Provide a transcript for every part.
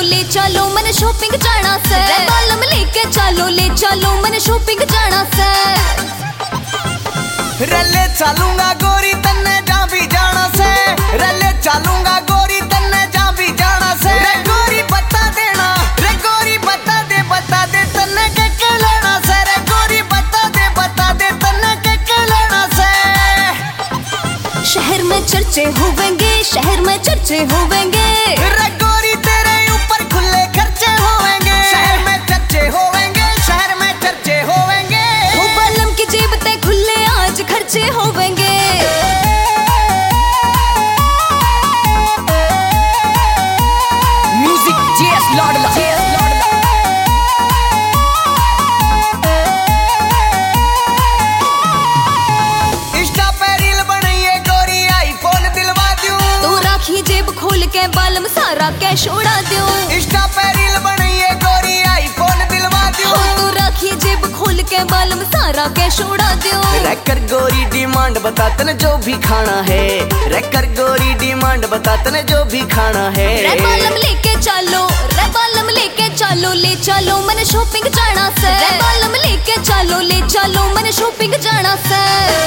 ले चलो मन शॉपिंग जाना से। बालम लेके चलो मन शॉपिंग जाना से। रले चलूंगा गोरी तन्ने जा भी जाना से। रले चलूंगा गोरी तन्ने जा भी जाना से। रे गोरी बता देना, रे गोरी बता दे तन्ने के लेना से। रे गोरी बता दे तन्ने के लेना से। शहर में चर्चे होवेंगे, शहर में चर्चे होवेंगे। रे गोरी तेरे ऊपर खुले खर्चे होवेंगे। शहर में चर्चे होवेंगे, शहर में चर्चे होवेंगे। हो बालम की जेब ते खुले आज खर्चे होवेंगे। म्यूजिक जेस लाडला। इंस्टा पे रील बनाइए गोरी आईफोन दिलवा दूं। तू राखी जेब खोल के बालम सारा कैश उड़ा दूं। इंस्टा पे रील बनाइए गोरी आईफोन दिलवा दूं। तू राखी जेब खोल के बालम सारा कैश उड़ा दूं। रैकर गोरी डिमांड बता तने जो भी खाना है। रैकर गोरी डिमांड बता तने जो भी खाना है। रे बालम लेके चलो, रे बालम लेके चलो ले चलो मन शॉपिंग जाना से। रे बालम लेके चलो मन शॉपिंग जाना से।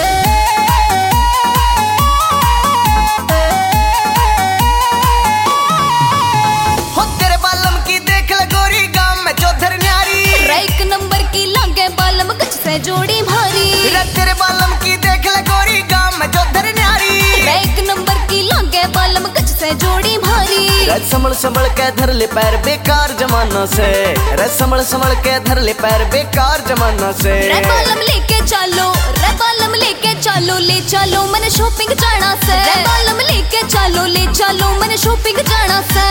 हो तेरे बालम की देख ले गोरी गांव में चौधर न्यारी। रे एक नंबर की लागे बालम गच से जोड़ी भारी। रे तेरे बालम की देख ले गोरी गांव में चौधर न्यारी। रे एक नंबर की लागे बालम गच से जोड़ी भारी। रे संभल के धर ले पैर बेकार जमाना से। रे संभल के धर ले पैर बेकार जमाना से। रे बालम लेके चलो, रे बालम लेके ले चलो मन शॉपिंग जाना से। रे बालम लेके चलो मन शॉपिंग जाना से।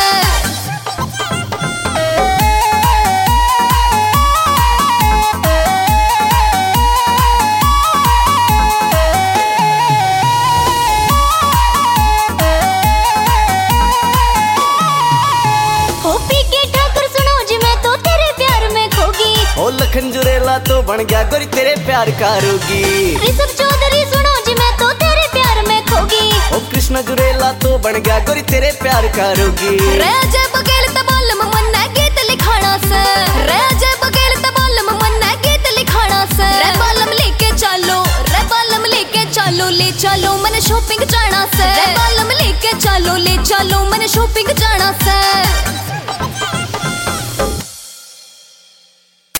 ओ लखन जुरेला तो बन गया गोरी तेरे प्यार का रोगी। ऋषभ चौधरी सुनो जी मैं तो तेरे प्यार में खोगी। ओ कृष्ण जुरेला तो बन गया गोरी तेरे प्यार का रोगी। राजा बगेल तबालम मन गीत लिखाना से। राजा बगेल तबालम मन गीत लिखाना से। रे बालम लेके चलो, रे बालम लेके ले चलो मन शॉपिंग जाना से। रे बालम लेके ले चलो मन शॉपिंग जाना से।